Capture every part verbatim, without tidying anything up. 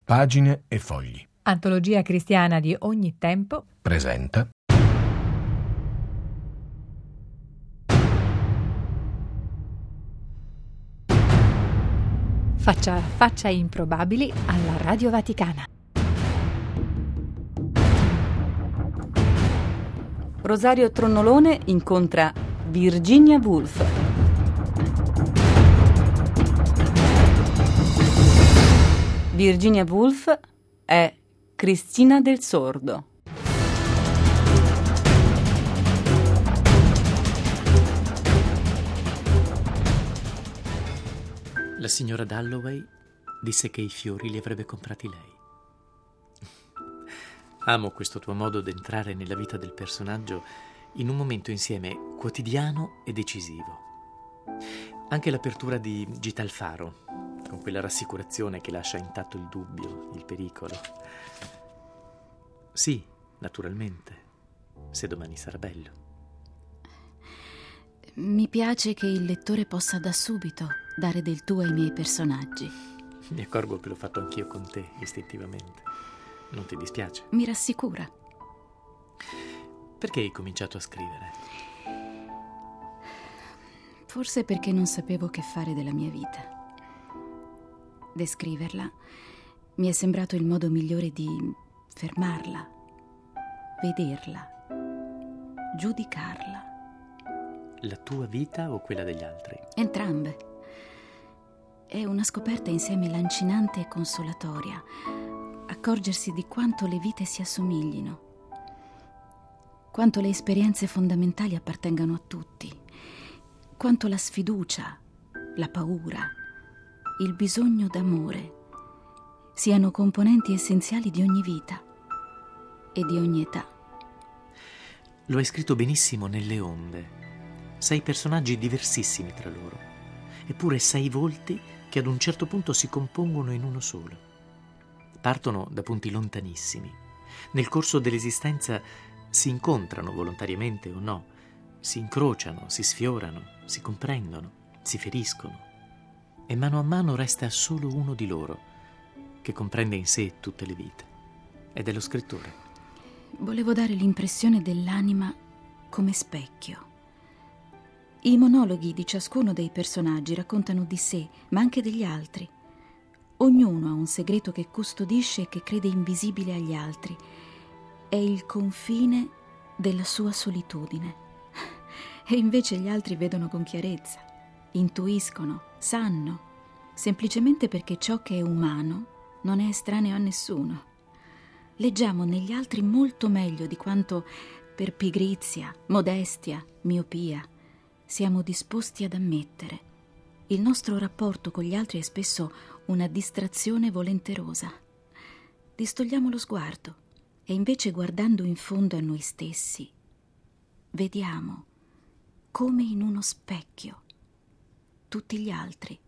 Pagine e fogli. Antologia cristiana di ogni tempo. Presenta. Faccia a faccia improbabili alla Radio Vaticana. Rosario Tronnolone incontra Virginia Woolf. Virginia Woolf è Cristina del Sordo. La signora Dalloway disse che i fiori li avrebbe comprati lei. Amo questo tuo modo d'entrare nella vita del personaggio in un momento insieme quotidiano e decisivo. Anche l'apertura di Gita al faro, con quella rassicurazione che lascia intatto il dubbio, il pericolo. Sì, naturalmente, se domani sarà bello. Mi piace che il lettore possa da subito dare del tuo ai miei personaggi. Mi accorgo che l'ho fatto anch'io con te, istintivamente. Non ti dispiace? Mi rassicura. Perché hai cominciato a scrivere? Forse perché non sapevo che fare della mia vita. Descriverla mi è sembrato il modo migliore di fermarla, vederla, giudicarla. La tua vita o quella degli altri? Entrambe. È una scoperta insieme lancinante e consolatoria. Accorgersi di quanto le vite si assomiglino, quanto le esperienze fondamentali appartengano a tutti, quanto la sfiducia, la paura, il bisogno d'amore siano componenti essenziali di ogni vita e di ogni età. Lo hai scritto benissimo nelle onde. Sei personaggi diversissimi tra loro, eppure sei volti che ad un certo punto si compongono in uno solo. Partono da punti lontanissimi. Nel corso dell'esistenza si incontrano volontariamente o no, si incrociano, si sfiorano, si comprendono, si feriscono. E mano a mano resta solo uno di loro, che comprende in sé tutte le vite. Ed è lo scrittore. Volevo dare l'impressione dell'anima come specchio. I monologhi di ciascuno dei personaggi raccontano di sé, ma anche degli altri. Ognuno ha un segreto che custodisce e che crede invisibile agli altri. È il confine della sua solitudine. E invece gli altri vedono con chiarezza, intuiscono, sanno, semplicemente perché ciò che è umano non è estraneo a nessuno. Leggiamo negli altri molto meglio di quanto, per pigrizia, modestia, miopia, siamo disposti ad ammettere. Il nostro rapporto con gli altri è spesso una distrazione volenterosa. Distogliamo lo sguardo e invece, guardando in fondo a noi stessi, vediamo, come in uno specchio, tutti gli altri.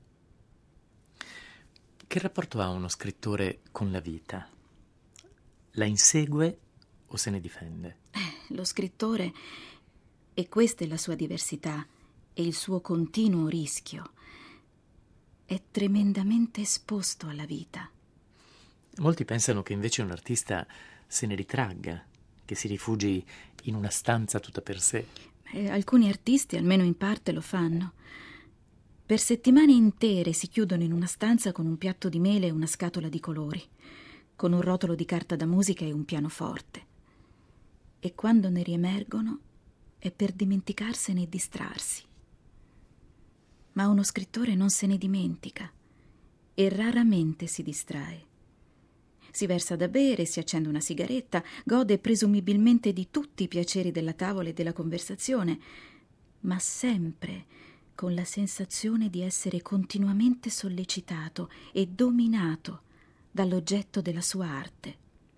Che rapporto ha uno scrittore con la vita? La insegue o se ne difende? Eh, lo scrittore, e questa è la sua diversità e il suo continuo rischio, è tremendamente esposto alla vita. Molti pensano che invece un artista se ne ritragga, che si rifugi in una stanza tutta per sé. Eh, alcuni artisti, almeno in parte, lo fanno. Per settimane intere si chiudono in una stanza con un piatto di mele e una scatola di colori, con un rotolo di carta da musica e un pianoforte. E quando ne riemergono è per dimenticarsene e distrarsi. Ma uno scrittore non se ne dimentica e raramente si distrae. Si versa da bere, si accende una sigaretta, gode presumibilmente di tutti i piaceri della tavola e della conversazione, ma sempre con la sensazione di essere continuamente sollecitato e dominato dall'oggetto della sua arte.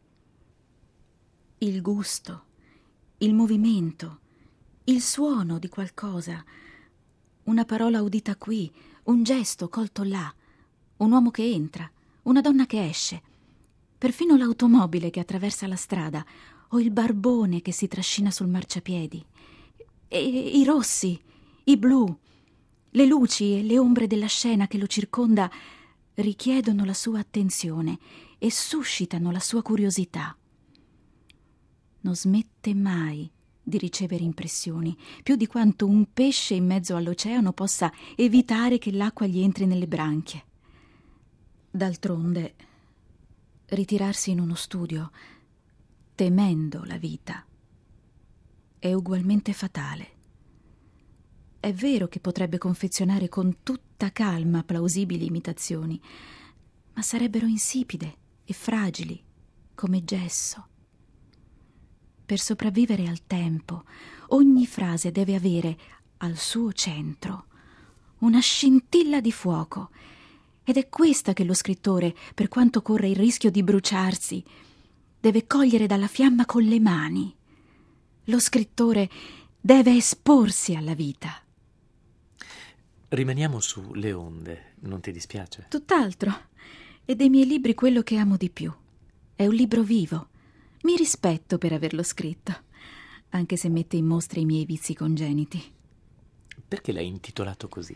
Il gusto, il movimento, il suono di qualcosa, una parola udita qui, un gesto colto là, un uomo che entra, una donna che esce, perfino l'automobile che attraversa la strada o il barbone che si trascina sul marciapiedi, e i rossi, i blu, le luci e le ombre della scena che lo circonda richiedono la sua attenzione e suscitano la sua curiosità. Non smette mai di ricevere impressioni, più di quanto un pesce in mezzo all'oceano possa evitare che l'acqua gli entri nelle branchie. D'altronde, ritirarsi in uno studio, temendo la vita, è ugualmente fatale. È vero che potrebbe confezionare con tutta calma plausibili imitazioni, ma sarebbero insipide e fragili, come gesso. Per sopravvivere al tempo, ogni frase deve avere al suo centro una scintilla di fuoco, ed è questa che lo scrittore, per quanto corra il rischio di bruciarsi, deve cogliere dalla fiamma con le mani. Lo scrittore deve esporsi alla vita. Rimaniamo su Le onde, non ti dispiace? Tutt'altro. È dei miei libri quello che amo di più. È un libro vivo. Mi rispetto per averlo scritto, anche se mette in mostra i miei vizi congeniti. Perché l'hai intitolato così?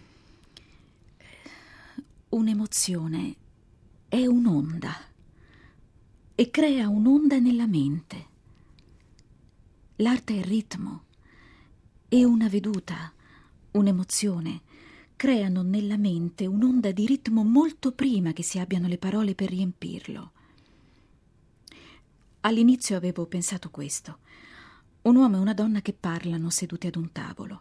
Un'emozione è un'onda e crea un'onda nella mente. L'arte è il ritmo e una veduta, un'emozione, creano nella mente un'onda di ritmo molto prima che si abbiano le parole per riempirlo. All'inizio avevo pensato questo: un uomo e una donna che parlano seduti ad un tavolo.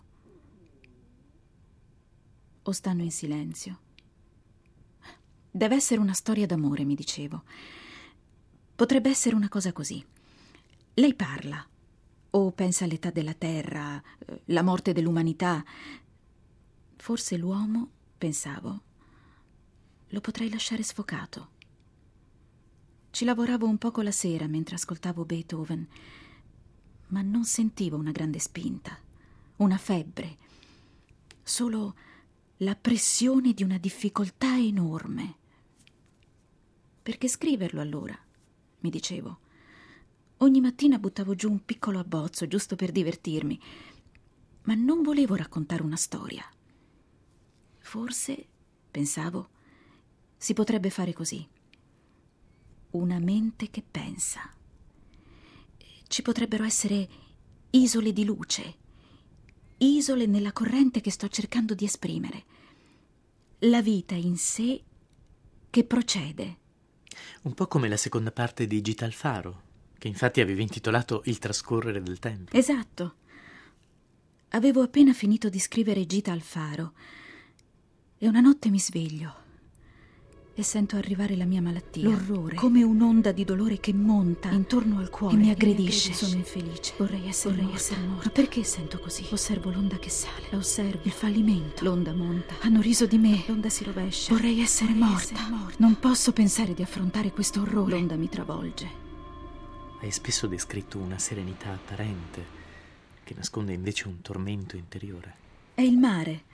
O stanno in silenzio. Deve essere una storia d'amore, mi dicevo. Potrebbe essere una cosa così. Lei parla, o pensa all'età della terra, la morte dell'umanità. Forse l'uomo, pensavo, lo potrei lasciare sfocato. Ci lavoravo un poco la sera mentre ascoltavo Beethoven, ma non sentivo una grande spinta, una febbre, solo la pressione di una difficoltà enorme. Perché scriverlo allora? Mi dicevo. Ogni mattina buttavo giù un piccolo abbozzo, giusto per divertirmi, ma non volevo raccontare una storia. Forse, pensavo, si potrebbe fare così. Una mente che pensa. Ci potrebbero essere isole di luce, isole nella corrente che sto cercando di esprimere. La vita in sé che procede. Un po' come la seconda parte di Gita al faro, che infatti avevi intitolato Il trascorrere del tempo. Esatto. Avevo appena finito di scrivere Gita al faro e una notte mi sveglio e sento arrivare la mia malattia. L'orrore, come un'onda di dolore che monta intorno al cuore e mi aggredisce. Mi Sono infelice. Vorrei essere, Vorrei morta. essere morta. Ma perché sento così? Osservo l'onda che sale. La osservo. Il fallimento. L'onda monta. Hanno riso di me. L'onda si rovescia. Vorrei essere, Vorrei morta. essere morta. Non posso pensare di affrontare questo orrore. L'onda mi travolge. Hai spesso descritto una serenità apparente che nasconde invece un tormento interiore. È il mare.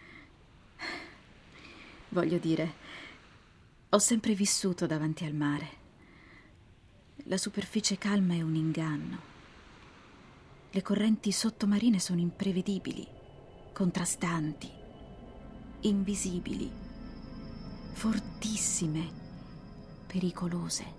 Voglio dire, ho sempre vissuto davanti al mare. La superficie calma è un inganno. Le correnti sottomarine sono imprevedibili, contrastanti, invisibili, fortissime, pericolose.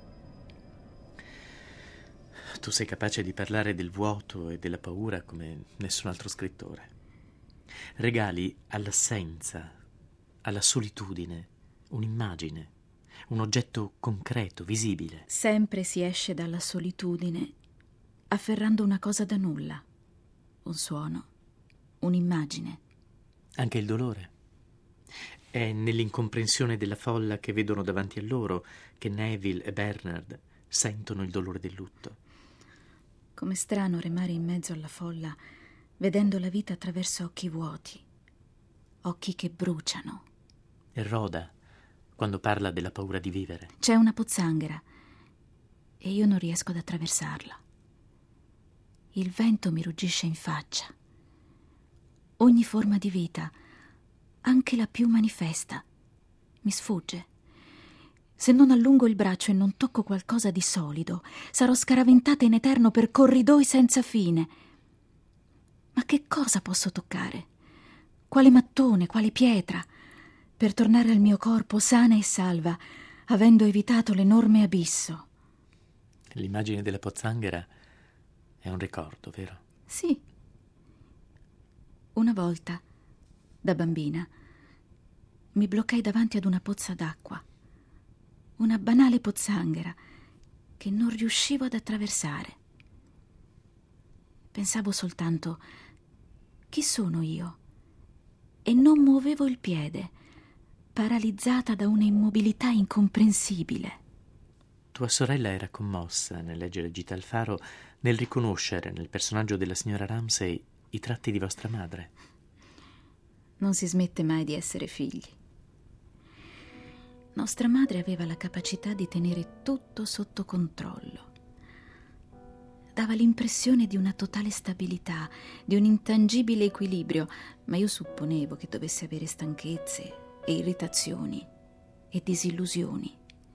Tu sei capace di parlare del vuoto e della paura come nessun altro scrittore. Regali all'assenza, alla solitudine, un'immagine, un oggetto concreto, visibile. Sempre si esce dalla solitudine afferrando una cosa da nulla, un suono, un'immagine. Anche il dolore. È nell'incomprensione della folla che vedono davanti a loro che Neville e Bernard sentono il dolore del lutto. Com'è strano remare in mezzo alla folla, vedendo la vita attraverso occhi vuoti, occhi che bruciano. E Rhoda, quando parla della paura di vivere. C'è una pozzanghera e io non riesco ad attraversarla. Il vento mi ruggisce in faccia. Ogni forma di vita, anche la più manifesta, mi sfugge. Se non allungo il braccio e non tocco qualcosa di solido, sarò scaraventata in eterno per corridoi senza fine. Ma che cosa posso toccare? Quale mattone, quale pietra? Per tornare al mio corpo sana e salva, avendo evitato l'enorme abisso. L'immagine della pozzanghera è un ricordo, vero? Sì. Una volta, da bambina, mi bloccai davanti ad una pozza d'acqua, una banale pozzanghera che non riuscivo ad attraversare. Pensavo soltanto: chi sono io? E non muovevo il piede, paralizzata da una immobilità incomprensibile. Tua sorella era commossa nel leggere Gita al faro, nel riconoscere nel personaggio della signora Ramsay i tratti di vostra madre. Non si smette mai di essere figli. Nostra madre aveva la capacità di tenere tutto sotto controllo. Dava l'impressione di una totale stabilità, di un intangibile equilibrio, ma io supponevo che dovesse avere stanchezze e irritazioni e disillusioni.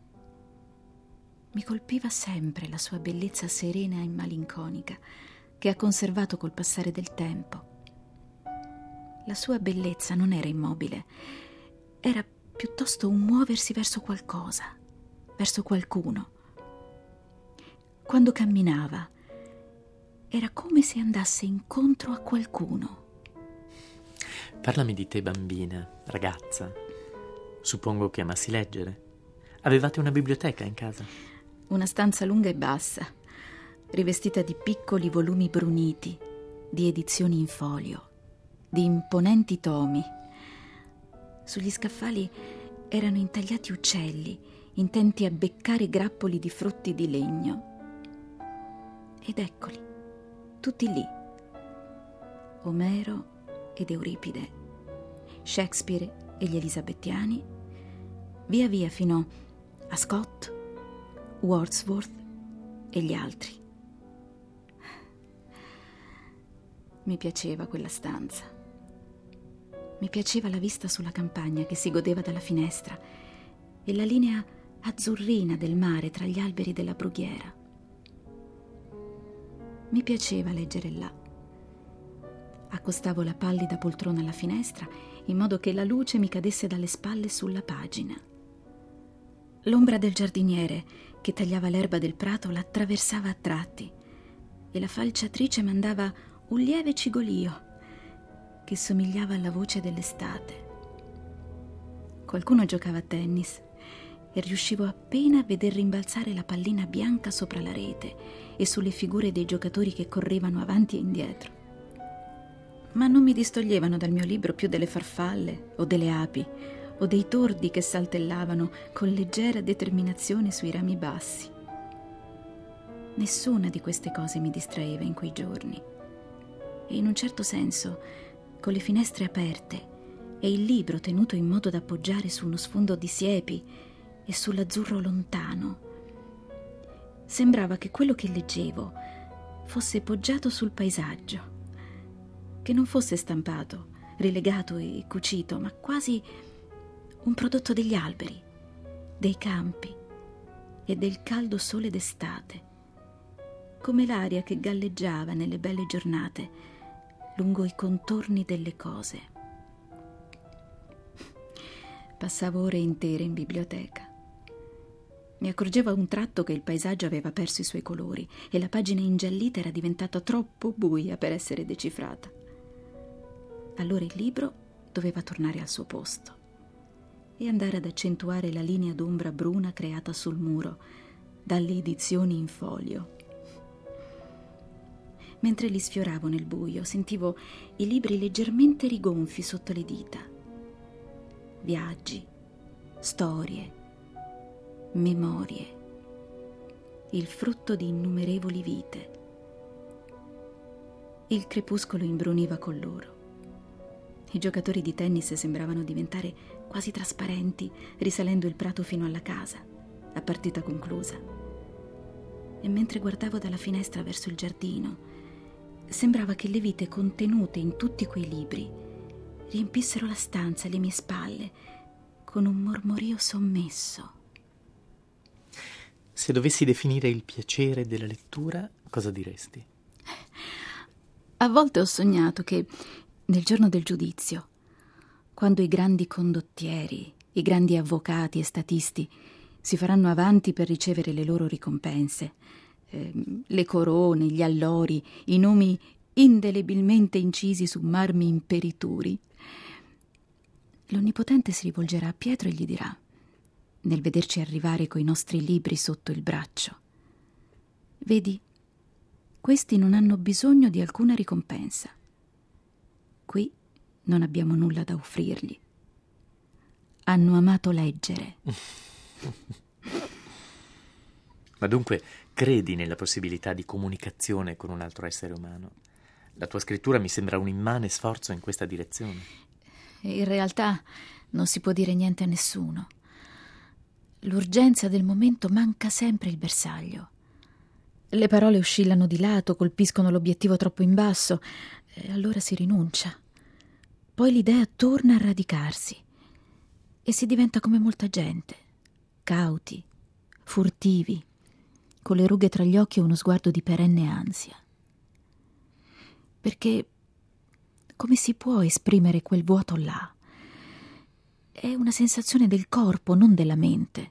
Mi colpiva sempre la sua bellezza serena e malinconica, che ha conservato col passare del tempo. La sua bellezza non era immobile, era piuttosto un muoversi verso qualcosa, verso qualcuno. Quando camminava, era come se andasse incontro a qualcuno. Parlami di te bambina, ragazza. Suppongo che amassi leggere. Avevate una biblioteca in casa? Una stanza lunga e bassa, rivestita di piccoli volumi bruniti, di edizioni in folio, di imponenti tomi. Sugli scaffali erano intagliati uccelli, intenti a beccare grappoli di frutti di legno. Ed eccoli, tutti lì. Omero ed Euripide, Shakespeare e gli elisabettiani, via via fino a Scott, Wordsworth e gli altri. Mi piaceva quella stanza. Mi piaceva la vista sulla campagna che si godeva dalla finestra e la linea azzurrina del mare tra gli alberi della brughiera. Mi piaceva leggere là. Accostavo la pallida poltrona alla finestra in modo che la luce mi cadesse dalle spalle sulla pagina. L'ombra del giardiniere che tagliava l'erba del prato l'attraversava a tratti e la falciatrice mandava un lieve cigolio che somigliava alla voce dell'estate. Qualcuno giocava a tennis e riuscivo appena a veder rimbalzare la pallina bianca sopra la rete e sulle figure dei giocatori che correvano avanti e indietro. Ma non mi distoglievano dal mio libro più delle farfalle o delle api o dei tordi che saltellavano con leggera determinazione sui rami bassi. Nessuna di queste cose mi distraeva in quei giorni e in un certo senso, con le finestre aperte e il libro tenuto in modo da appoggiare su uno sfondo di siepi e sull'azzurro lontano, sembrava che quello che leggevo fosse poggiato sul paesaggio, che non fosse stampato, rilegato e cucito, ma quasi un prodotto degli alberi, dei campi e del caldo sole d'estate, come l'aria che galleggiava nelle belle giornate lungo i contorni delle cose. Passavo ore intere in biblioteca. Mi accorgevo a un tratto che il paesaggio aveva perso i suoi colori e la pagina ingiallita era diventata troppo buia per essere decifrata. Allora il libro doveva tornare al suo posto e andare ad accentuare la linea d'ombra bruna creata sul muro dalle edizioni in folio. Mentre li sfioravo nel buio, sentivo i libri leggermente rigonfi sotto le dita. Viaggi, storie, memorie, il frutto di innumerevoli vite. Il crepuscolo imbruniva con loro. I giocatori di tennis sembravano diventare quasi trasparenti, risalendo il prato fino alla casa, a partita conclusa. E mentre guardavo dalla finestra verso il giardino, sembrava che le vite contenute in tutti quei libri riempissero la stanza alle mie spalle con un mormorio sommesso. Se dovessi definire il piacere della lettura, cosa diresti? A volte ho sognato che, nel giorno del giudizio, quando i grandi condottieri, i grandi avvocati e statisti si faranno avanti per ricevere le loro ricompense, eh, le corone, gli allori, i nomi indelebilmente incisi su marmi imperituri. L'Onnipotente si rivolgerà a Pietro e gli dirà, nel vederci arrivare coi nostri libri sotto il braccio: vedi, questi non hanno bisogno di alcuna ricompensa. Qui non abbiamo nulla da offrirgli. Hanno amato leggere. Ma dunque credi nella possibilità di comunicazione con un altro essere umano? La tua scrittura mi sembra un immane sforzo in questa direzione. In realtà non si può dire niente a nessuno. L'urgenza del momento manca sempre il bersaglio. Le parole oscillano di lato, colpiscono l'obiettivo troppo in basso, e allora si rinuncia. Poi l'idea torna a radicarsi e si diventa come molta gente, cauti, furtivi, con le rughe tra gli occhi e uno sguardo di perenne ansia. Perché come si può esprimere quel vuoto là? È una sensazione del corpo, non della mente.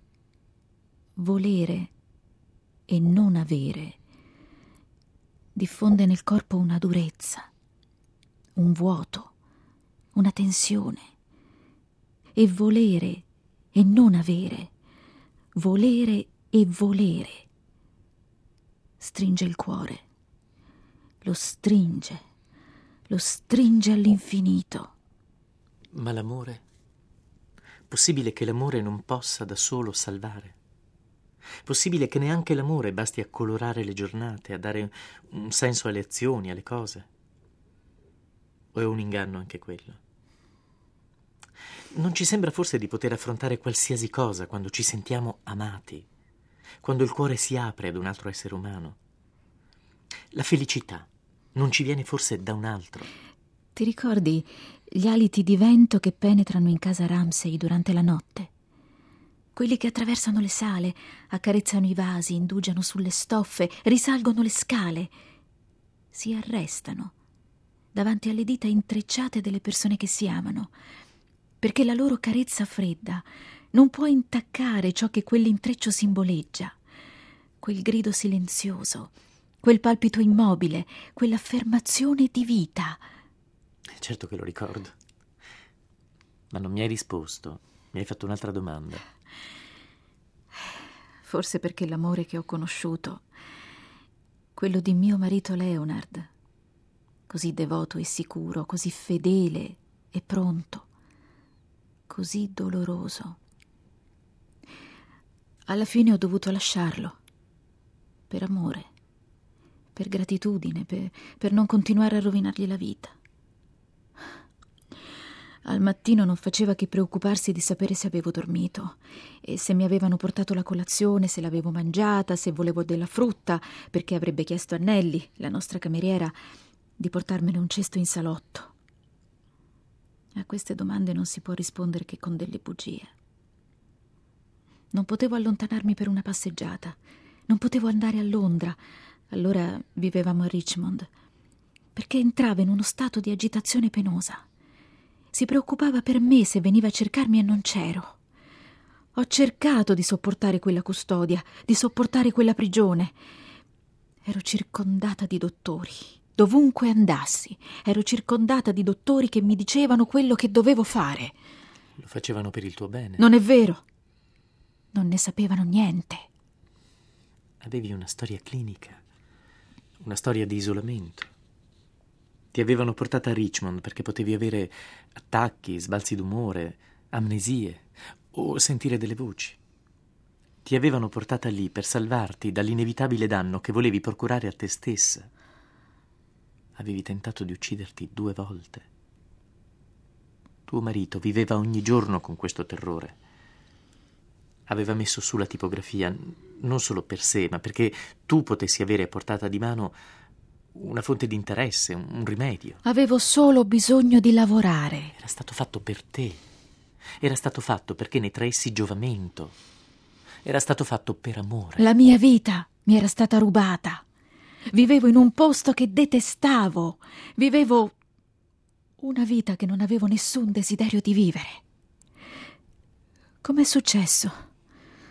Volere e non avere diffonde nel corpo una durezza, un vuoto, una tensione. E volere e non avere, volere e volere, stringe il cuore, lo stringe, lo stringe all'infinito. Ma l'amore? Possibile che l'amore non possa da solo salvare? Possibile che neanche l'amore basti a colorare le giornate, a dare un senso alle azioni, alle cose? O è un inganno anche quello? Non ci sembra forse di poter affrontare qualsiasi cosa quando ci sentiamo amati, quando il cuore si apre ad un altro essere umano? La felicità non ci viene forse da un altro? Ti ricordi gli aliti di vento che penetrano in casa Ramsay durante la notte? Quelli che attraversano le sale, accarezzano i vasi, indugiano sulle stoffe, risalgono le scale, si arrestano davanti alle dita intrecciate delle persone che si amano, perché la loro carezza fredda non può intaccare ciò che quell'intreccio simboleggia, quel grido silenzioso, quel palpito immobile, quell'affermazione di vita. Certo che lo ricordo, ma non mi hai risposto, mi hai fatto un'altra domanda. Forse perché l'amore che ho conosciuto, quello di mio marito Leonard, così devoto e sicuro, così fedele e pronto, così doloroso. Alla fine ho dovuto lasciarlo, per amore, per gratitudine, per, per non continuare a rovinargli la vita. Al mattino non faceva che preoccuparsi di sapere se avevo dormito e se mi avevano portato la colazione, se l'avevo mangiata, se volevo della frutta, perché avrebbe chiesto a Nelly, la nostra cameriera, di portarmene un cesto in salotto. A queste domande non si può rispondere che con delle bugie. Non potevo allontanarmi per una passeggiata, non potevo andare a Londra, allora vivevamo a Richmond, perché entrava in uno stato di agitazione penosa. Si preoccupava per me se veniva a cercarmi e non c'ero. Ho cercato di sopportare quella custodia, di sopportare quella prigione. Ero circondata di dottori. Dovunque andassi, ero circondata di dottori che mi dicevano quello che dovevo fare. Lo facevano per il tuo bene. Non è vero. Non ne sapevano niente. Avevi una storia clinica, una storia di isolamento. Ti avevano portata a Richmond perché potevi avere attacchi, sbalzi d'umore, amnesie o sentire delle voci. Ti avevano portata lì per salvarti dall'inevitabile danno che volevi procurare a te stessa. Avevi tentato di ucciderti due volte. Tuo marito viveva ogni giorno con questo terrore. Aveva messo su la tipografia non solo per sé, ma perché tu potessi avere a portata di mano una fonte di interesse, un rimedio. Avevo solo bisogno di lavorare. Era stato fatto per te. Era stato fatto perché ne traessi giovamento. Era stato fatto per amore. La mia vita mi era stata rubata. Vivevo in un posto che detestavo. Vivevo una vita che non avevo nessun desiderio di vivere. Com'è successo?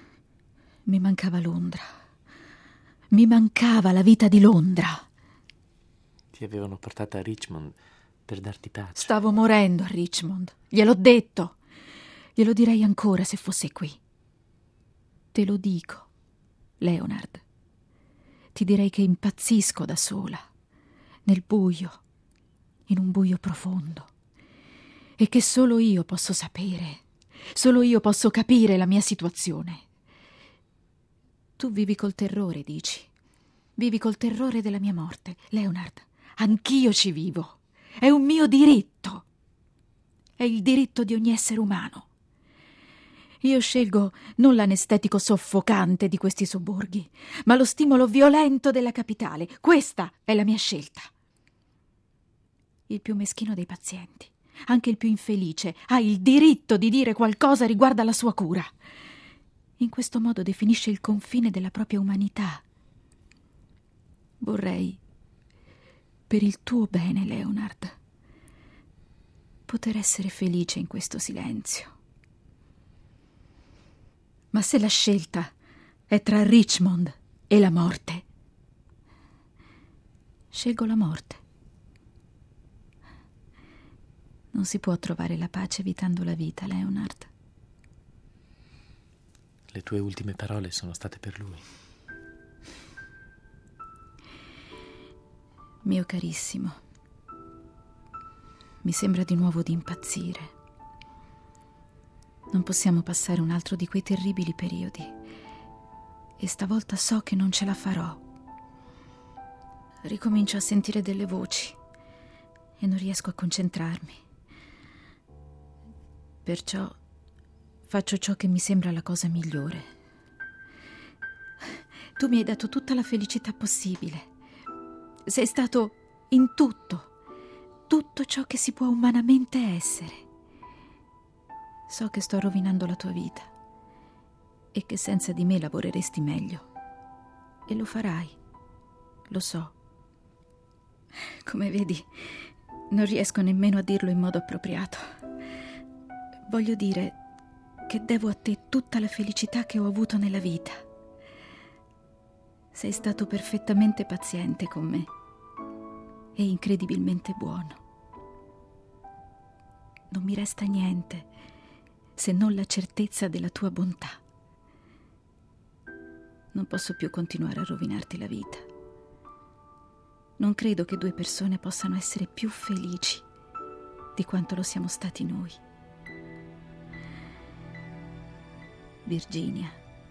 Mi mancava Londra. Mi mancava la vita di Londra. Ti avevano portata a Richmond per darti pace. Stavo morendo a Richmond. Gliel'ho detto. Glielo direi ancora se fosse qui. Te lo dico, Leonard. Ti direi che impazzisco da sola, nel buio, in un buio profondo, e che solo io posso sapere, solo io posso capire la mia situazione. Tu vivi col terrore, dici. Vivi col terrore della mia morte. Leonard, anch'io ci vivo. È un mio diritto. È il diritto di ogni essere umano. Io scelgo non l'anestetico soffocante di questi sobborghi, ma lo stimolo violento della capitale. Questa è la mia scelta. Il più meschino dei pazienti, anche il più infelice, ha il diritto di dire qualcosa riguardo alla sua cura. In questo modo definisce il confine della propria umanità. Vorrei, per il tuo bene, Leonard, poter essere felice in questo silenzio. Ma se la scelta è tra Richmond e la morte, scelgo la morte. Non si può trovare la pace evitando la vita, Leonard. Le tue ultime parole sono state per lui. Mio carissimo, mi sembra di nuovo di impazzire. Non possiamo passare un altro di quei terribili periodi. E stavolta so che non ce la farò. Ricomincio a sentire delle voci e non riesco a concentrarmi. Perciò faccio ciò che mi sembra la cosa migliore. Tu mi hai dato tutta la felicità possibile. Sei stato in tutto, tutto ciò che si può umanamente essere. So che sto rovinando la tua vita e che senza di me lavoreresti meglio. E lo farai, lo so. Come vedi, non riesco nemmeno a dirlo in modo appropriato. Voglio dire che devo a te tutta la felicità che ho avuto nella vita. Sei stato perfettamente paziente con me e incredibilmente buono. Non mi resta niente se non la certezza della tua bontà. Non posso più continuare a rovinarti la vita. Non credo che due persone possano essere più felici di quanto lo siamo stati noi. Virginia.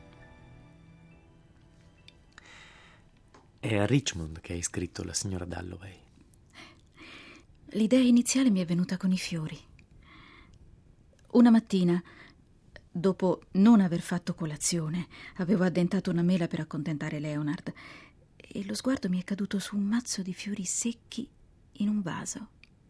È a Richmond che hai scritto la signora Dalloway. L'idea iniziale mi è venuta con i fiori. Una mattina, dopo non aver fatto colazione, avevo addentato una mela per accontentare Leonard e lo sguardo mi è caduto su un mazzo di fiori secchi in un vaso.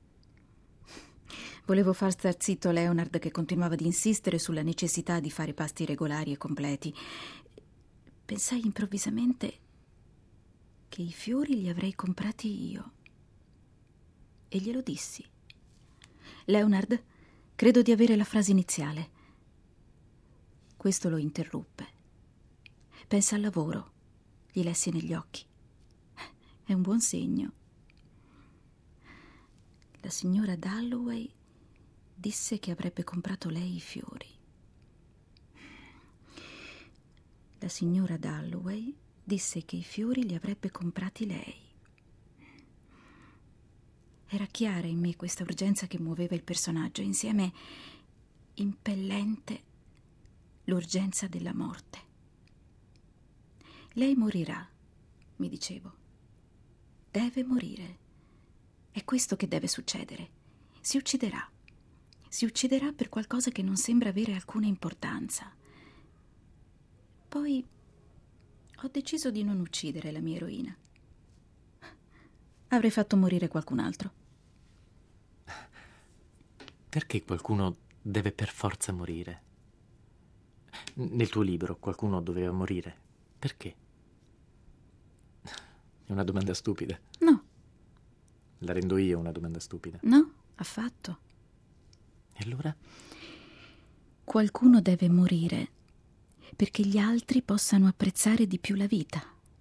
Volevo far star zitto Leonard, che continuava ad insistere sulla necessità di fare pasti regolari e completi. Pensai improvvisamente che i fiori li avrei comprati io e glielo dissi. Leonard, credo di avere la frase iniziale. Questo lo interruppe. Pensa al lavoro, gli lessi negli occhi. È un buon segno. La signora Dalloway disse che avrebbe comprato lei i fiori. La signora Dalloway disse che i fiori li avrebbe comprati lei. Era chiara in me questa urgenza che muoveva il personaggio, insieme impellente l'urgenza della morte. Lei morirà, mi dicevo. Deve morire. È questo che deve succedere. Si ucciderà. Si ucciderà per qualcosa che non sembra avere alcuna importanza. Poi ho deciso di non uccidere la mia eroina. Avrei fatto morire qualcun altro. Perché qualcuno deve per forza morire? Nel tuo libro qualcuno doveva morire. Perché? È una domanda stupida. No. La rendo io una domanda stupida. No, affatto. E allora? Qualcuno deve morire perché gli altri possano apprezzare di più la vita.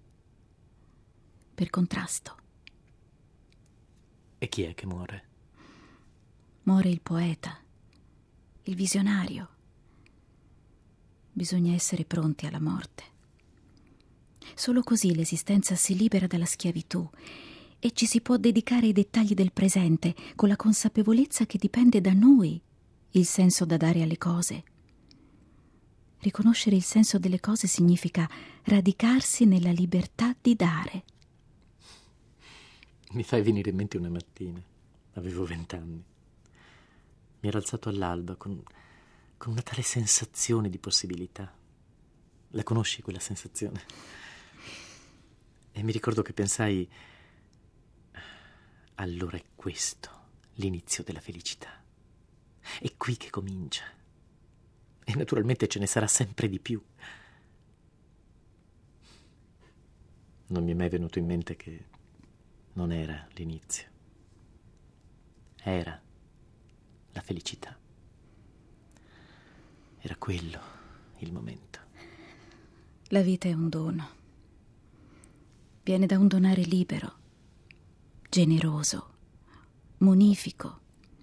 Per contrasto. E chi è che muore? Muore il poeta, il visionario. Bisogna essere pronti alla morte. Solo così l'esistenza si libera dalla schiavitù e ci si può dedicare ai dettagli del presente con la consapevolezza che dipende da noi il senso da dare alle cose. Riconoscere il senso delle cose significa radicarsi nella libertà di dare. Mi fai venire in mente una mattina, avevo vent'anni. Mi ero alzato all'alba con, con una tale sensazione di possibilità. La conosci quella sensazione? E mi ricordo che pensai: allora è questo l'inizio della felicità. È qui che comincia. E naturalmente ce ne sarà sempre di più. Non mi è mai venuto in mente che non era l'inizio. Era la felicità. Era quello il momento. La vita è un dono. Viene da un donare libero, generoso, munifico.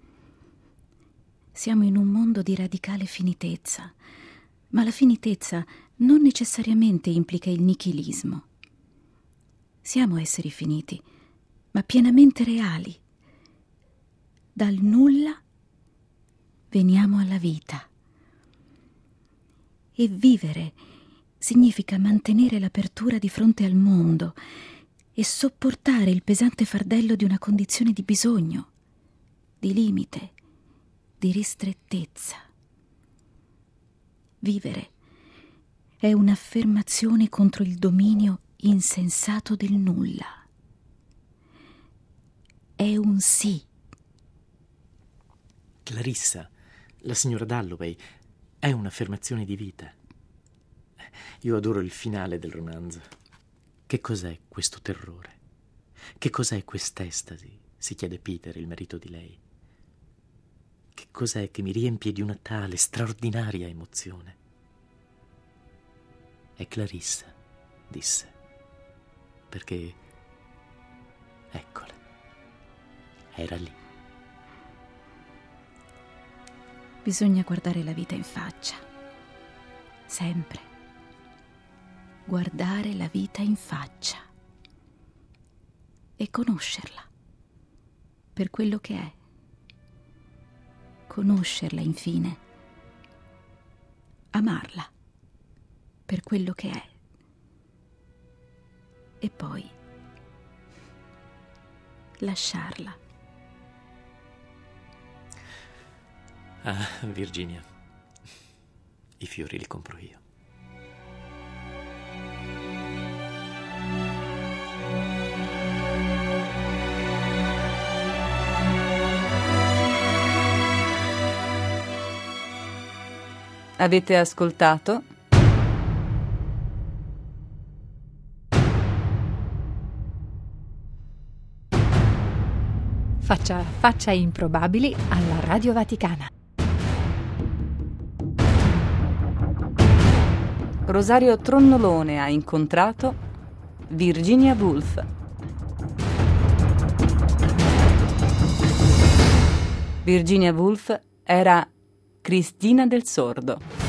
Siamo in un mondo di radicale finitezza, ma la finitezza non necessariamente implica il nichilismo. Siamo esseri finiti, ma pienamente reali. Dal nulla veniamo alla vita. E vivere significa mantenere l'apertura di fronte al mondo e sopportare il pesante fardello di una condizione di bisogno, di limite, di ristrettezza. Vivere è un'affermazione contro il dominio insensato del nulla. È un sì. Clarissa, la signora Dalloway, è un'affermazione di vita. Io adoro il finale del romanzo. Che cos'è questo terrore? Che cos'è quest'estasi? Si chiede Peter, il marito di lei. Che cos'è che mi riempie di una tale straordinaria emozione? È Clarissa, disse, perché eccola, era lì. Bisogna guardare la vita in faccia, sempre. Guardare la vita in faccia e conoscerla per quello che è. Conoscerla, infine. Amarla per quello che è. E poi lasciarla. Ah, Virginia, i fiori li compro io. Avete ascoltato Faccia a faccia improbabili alla Radio Vaticana. Rosario Tronnolone ha incontrato Virginia Woolf. Virginia Woolf era Cristina del Sordo.